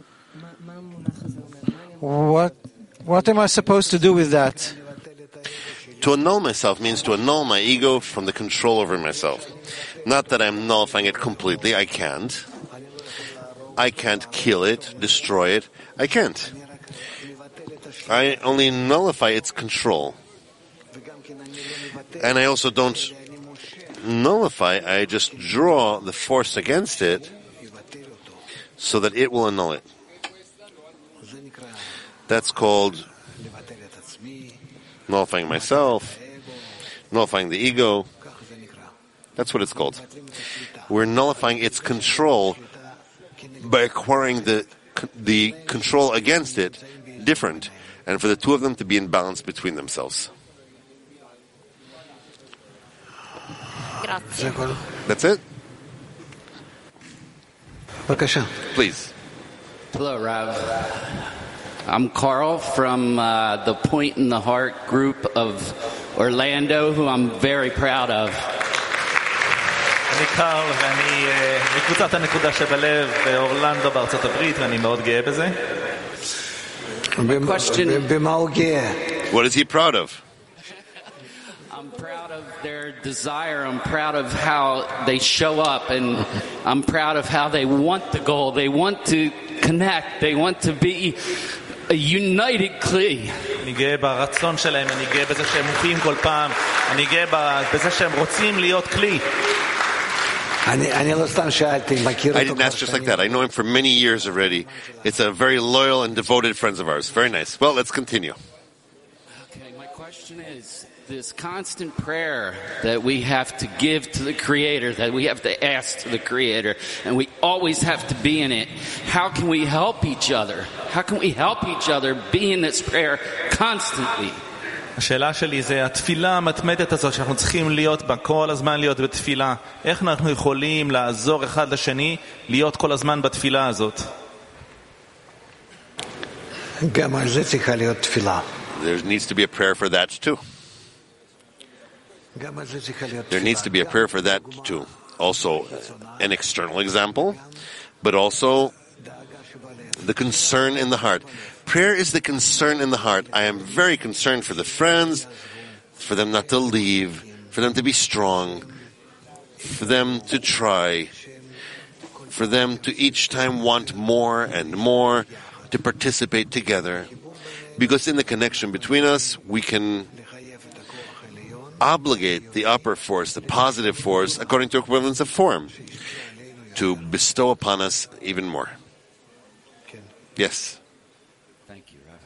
What am I supposed to do with that? To annul myself means to annul my ego from the control over myself. Not that I'm nullifying it completely. I can't. I can't kill it, destroy it. I can't. I only nullify its control. And I also don't nullify, I just draw the force against it so that it will annul it. That's called nullifying myself, nullifying the ego. That's what it's called. We're nullifying its control by acquiring the control against it different, and for the two of them to be in balance between themselves. Grazie. That's it? Please. Hello, Rav. I'm Carl from the Point in the Heart group of Orlando, who I'm very proud of. אני קרל ואני מקבוצת הנקודה שבלב באורלנדו בארצות הברית ואני מאוד גאה בזה. What is he proud of? I'm proud of their desire. I'm proud of how they show up, and I'm proud of how they want the goal. They want to connect. They want to be a united Kli. אני גאה ברצון שלהם, אני גאה בזה שהם מופיעים כל פעם, אני גאה בזה שהם רוצים להיות כלי. I didn't ask just like that. I know him for many years already. It's a very loyal and devoted friend of ours. Very nice. Well, let's continue. Okay, my question is, this constant prayer that we have to give to the Creator, that we have to ask to the Creator, and we always have to be in it. How can we help each other? How can we help each other be in this prayer constantly? השאלה שלי זה התפילה המתמדת הזאת שאנחנו צריכים להיות בה, כל הזמן להיות בתפילה. איך אנחנו יכולים לעזור אחד לשני להיות כל הזמן בתפילה הזאת? גם על זה צריכה להיות תפילה. There needs to be a prayer for that too. גם על זה צריכה להיות There תפילה. needs to be a prayer for that too. Also, an external example, but also the concern in the heart. Prayer is the concern in the heart. I am very concerned for the friends, for them not to leave, for them to be strong, for them to try, for them to each time want more and more, to participate together. Because in the connection between us, we can obligate the upper force, the positive force, according to equivalence of form, to bestow upon us even more. Yes. Thank you, Rav.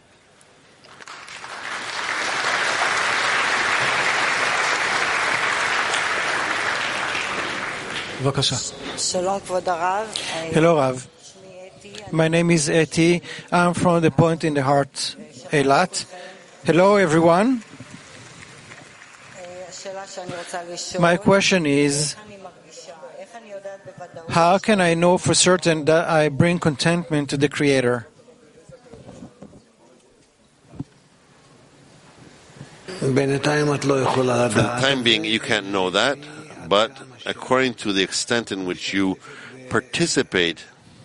Hello, Rav. My name is Eti. I'm from the Point in the Heart, Eilat. Hello, everyone. My question is, how can I know for certain that I bring contentment to the Creator? For the time being, you can't know that, but according to the extent in which you participate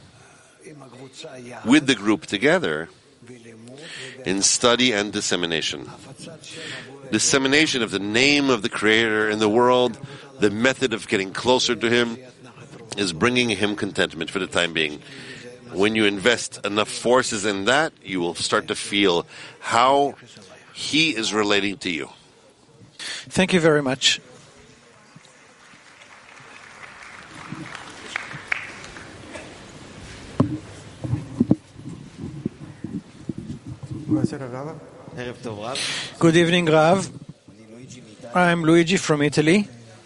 with the group together in study and dissemination. Dissemination of the name of the Creator in the world, the method of getting closer to Him, is bringing Him contentment for the time being. When you invest enough forces in that, you will start to feel how He is relating to you. Thank you very much. Good evening, Rav. I'm Luigi from Italy.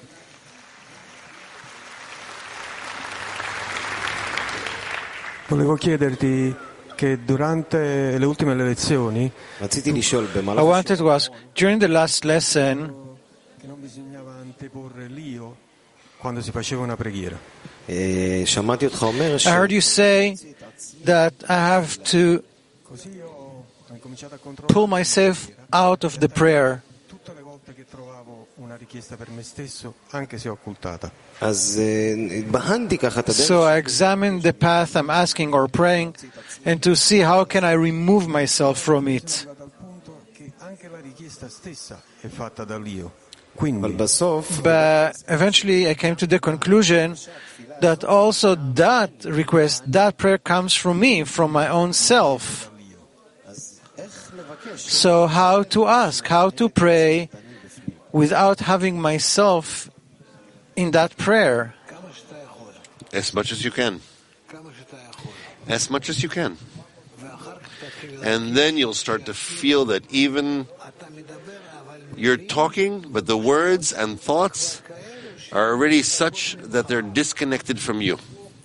Volevo chiederti che durante le ultime lezioni I wanted to ask, during the last lesson, che non bisognava anteporre l'io quando si faceva una preghiera. I heard you say that I have to pull myself out of the prayer. Tutte le volte che trovavo una richiesta per me stesso, anche se occultata. So I examine the path I'm asking or praying and to see how can I remove myself from it. Anche la richiesta stessa è fatta dall'io. But eventually I came to the conclusion that also that request, that prayer comes from me, from my own self. So how to ask, how to pray without having myself in that prayer? As much as you can. As much as you can. And then you'll start to feel that even you're talking, but the words and thoughts are already such that they're disconnected from you.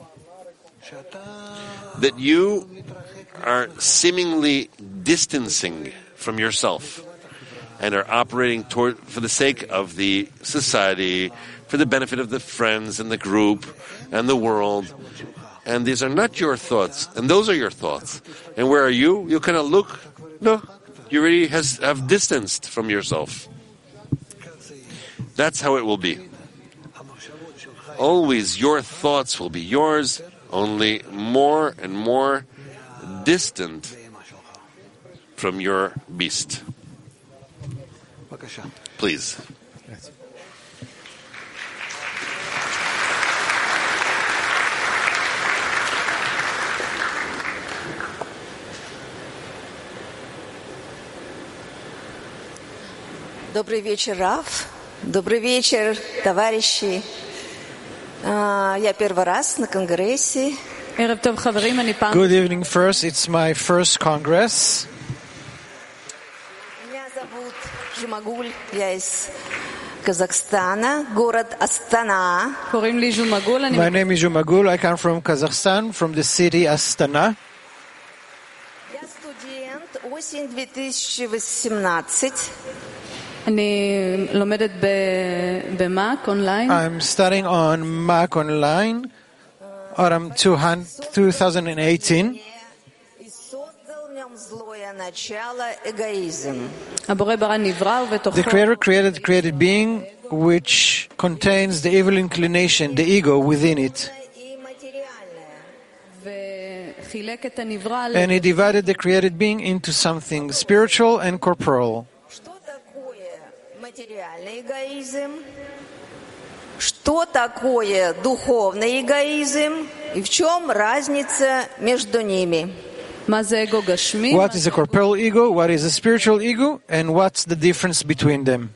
That you are seemingly distancing from yourself and are operating for the sake of the society, for the benefit of the friends and the group and the world. And these are not your thoughts, and those are your thoughts. And where are you? You kind of look, no, you already have distanced from yourself. That's how it will be. Always your thoughts will be yours, only more and more distant from your beast. Please. Добрый вечер, Рав. Добрый вечер, товарищи. Я первый раз на конгрессе. Good evening first. It's my first Congress. Жумагуль, я из Казахстана, город Астана. קוראים לי ז'ומגול, אני My name is Jumagul. I come from Kazakhstan, from the city Astana. Я студент, осень 2018. אני לומדת במאק אונליין. I'm studying on Mac Online, autumn 2018. И создал в нем злое начало эгоизм. הבורא ברא נברא ובתוכו The Creator created the created being, which contains the evil inclination, the ego within it. וחילק את הנברא And He divided the created being into something spiritual and corporal. Что такое материальный эгоизм? Что такое духовный эгоизм? И в чем разница между ними? מה זה אגו גשמי? What is a corporeal ego? What is a spiritual ego? And what's the difference between them?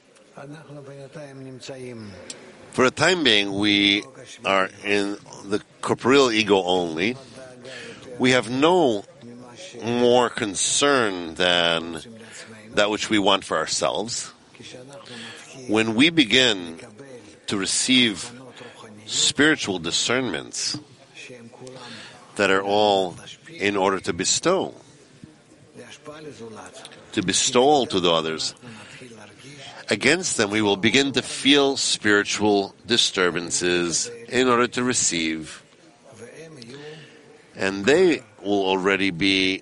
For a time being, we are in the corporeal ego only. We have no more concern than that which we want for ourselves. When we begin to receive spiritual discernments that are all in order to bestow to the others, against them we will begin to feel spiritual disturbances in order to receive, and they will already be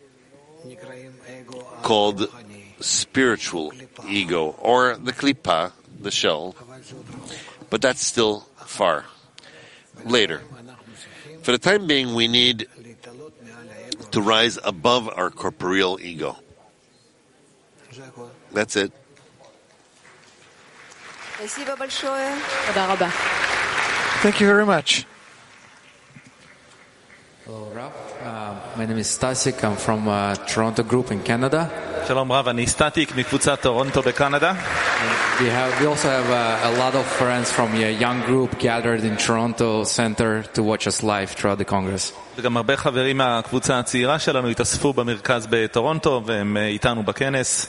called spiritual ego, or the klipa, the shell, but that's still far later. For the time being, we need to rise above our corporeal ego. That's it. Спасибо большое. תודה רבה. Thank you very much. Hello, Rav. My name is Stasik. I'm from Toronto Group in Canada. שלום רב, אני סטטיק מקבוצת טורונטו בקנדה. We also have a lot of friends from a young group gathered in Toronto Center to watch us live throughout the Congress. וגם הרבה חברים מהקבוצה הצעירה שלנו התאספו במרכז בטורונטו והם איתנו בכנס.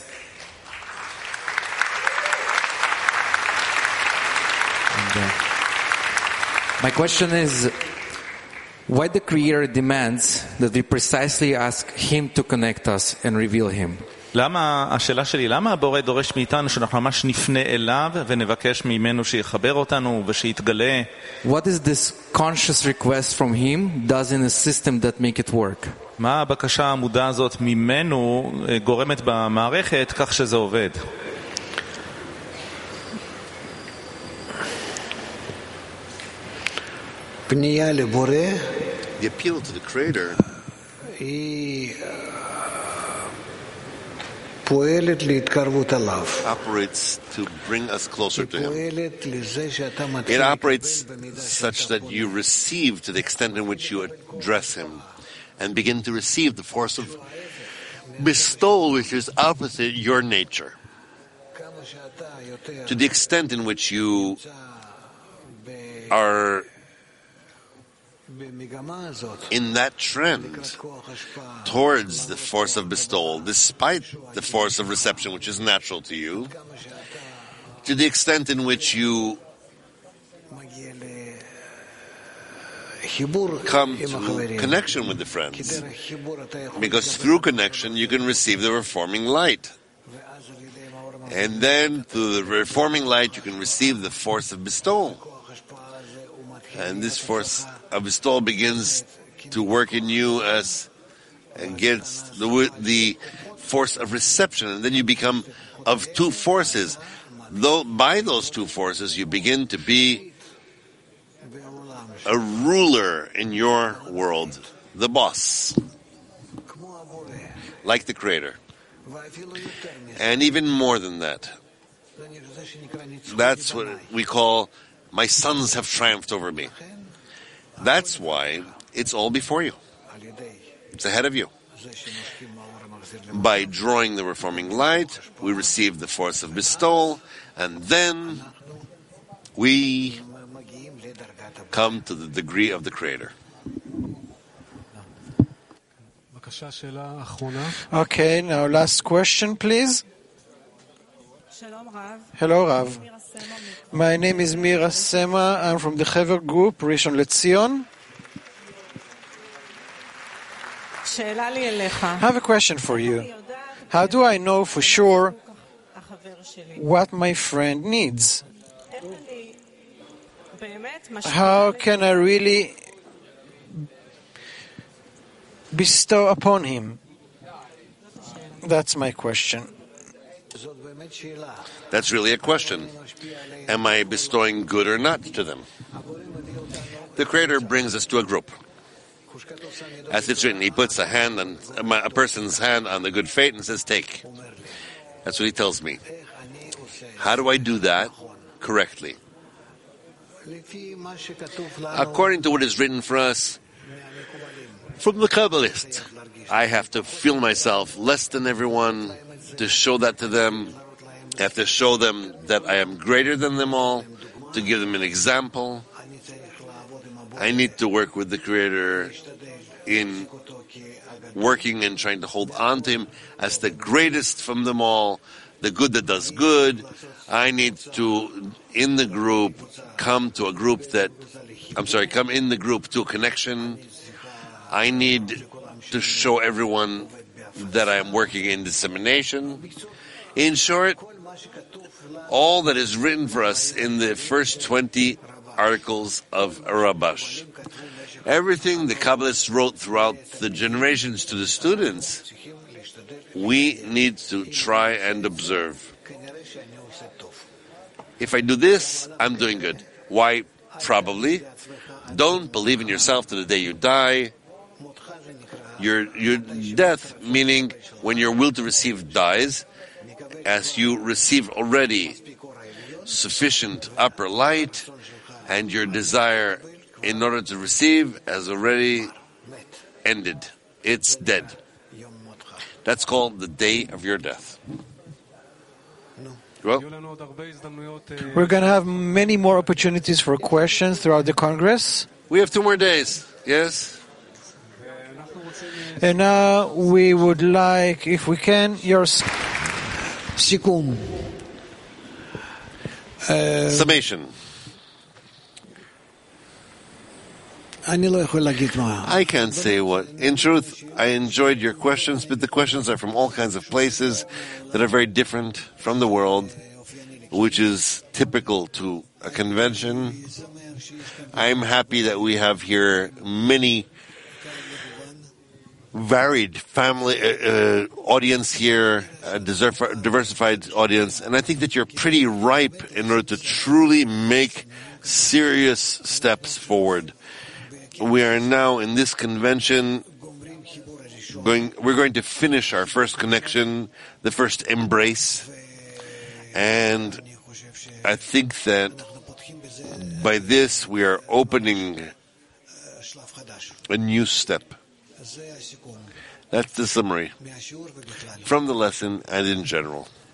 My question is, why the Creator demands that we precisely ask Him to connect us and reveal Him? השאלה שלי, למה הבורא דורש מאיתנו שאנחנו ממש נפנה אליו ונבקש ממנו שיחבר אותנו ושיתגלה? What is this conscious request from Him does in a system that make it work? מה הבקשה המודעה הזאת ממנו גורמת במערכת כך שזה עובד? The appeal to the Creator operates to bring us closer to Him. It operates such that you receive to the extent in which you address Him and begin to receive the force of bestowal, which is opposite your nature. To the extent in which you are in that trend towards the force of bestowal, despite the force of reception, which is natural to you, to the extent in which you come to connection with the friends, because through connection you can receive the reforming light, and then through the reforming light you can receive the force of bestowal, and this force of bestowal begins to work in you as against the force of reception, and then you become of two forces. Though by those two forces you begin to be a ruler in your world, the boss, like the Creator. And even more than that. That's what we call, my sons have triumphed over me. That's why it's all before you. It's ahead of you. By drawing the reforming light, we receive the force of bestowal, and then we come to the degree of the Creator. Okay, now last question, please. Hello, Rav. My name is Mira Sema. I'm from the Hever Group, Rishon LeZion. I have a question for you. How do I know for sure what my friend needs? How can I really bestow upon him? That's my question. That's really a question. Am I bestowing good or not to them? The Creator brings us to a group. As it's written, He puts a person's hand on the good fate and says, take. That's what He tells me. How do I do that correctly? According to what is written for us from the Kabbalist, I have to feel myself less than everyone, to show that to them. I have to show them that I am greater than them all, to give them an example. I need to work with the Creator in working and trying to hold on to Him as the greatest from them all, the good that does good. I need to, in the group, come in the group to a connection. I need to show everyone that I am working in dissemination. In short, all that is written for us in the first 20 articles of Rabash. Everything the Kabbalists wrote throughout the generations to the students, we need to try and observe. If I do this, I'm doing good. Why? Probably. Don't believe in yourself to the day you die. Your death, meaning when your will to receive dies, as you receive already sufficient upper light, and your desire in order to receive has already ended. It's dead. That's called the day of your death. Well, we're going to have many more opportunities for questions throughout the Congress. We have 2 more days, yes? And now we would like, if we can, your summation. I can't say what. In truth, I enjoyed your questions, but the questions are from all kinds of places that are very different from the world, which is typical to a convention. I'm happy that we have here many varied family audience here, a diversified audience, and I think that you're pretty ripe in order to truly make serious steps forward. We are now in this convention we're going to finish our first connection, the first embrace, and I think that by this we are opening a new step. That's the summary from the lesson and in general.